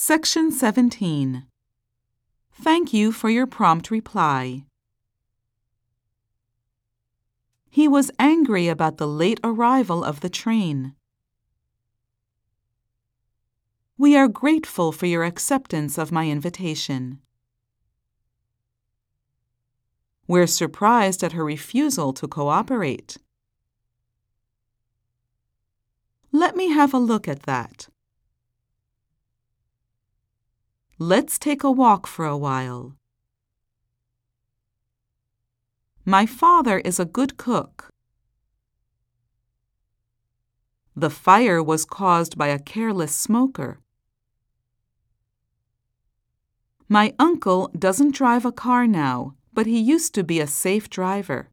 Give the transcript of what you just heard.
Section 17. Thank you for your prompt reply. He was angry about the late arrival of the train. We are grateful for your acceptance of my invitation. We're surprised at her refusal to cooperate. Let me have a look at that. Let's take a walk for a while. My father is a good cook. The fire was caused by a careless smoker. My uncle doesn't drive a car now, but he used to be a safe driver.